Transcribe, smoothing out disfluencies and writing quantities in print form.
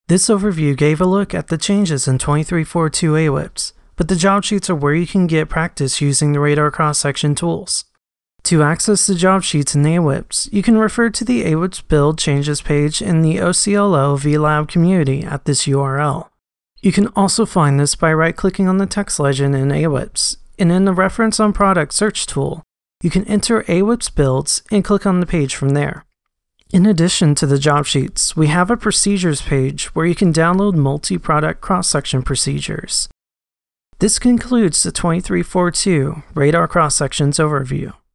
This overview gave a look at the changes in 2342 AWIPS, but the job sheets are where you can get practice using the radar cross-section tools. To access the job sheets in AWIPS, you can refer to the AWIPS build changes page in the OCLO VLab community at this URL. You can also find this by right-clicking on the text legend in AWIPS, and in the Reference on Product search tool, you can enter AWIPS builds and click on the page from there. In addition to the job sheets, we have a procedures page where you can download multi-product cross-section procedures. This concludes the 2342 Radar Cross-Sections overview.